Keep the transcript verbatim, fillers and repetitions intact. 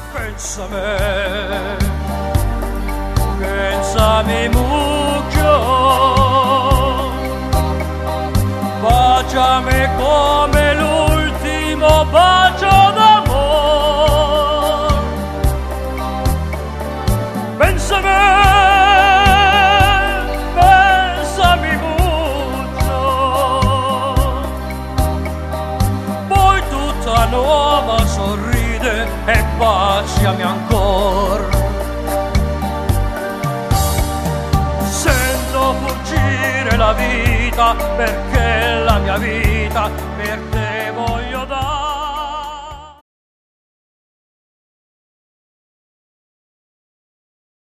Pensa a me, pensami mucho, baciami come l'ultimo bacio d'amor. Pensa a me, pensami mucho, poi tutta nuova sorride e baciami ancor. Sento fuggire la vita perché la mia vita per te voglio dare.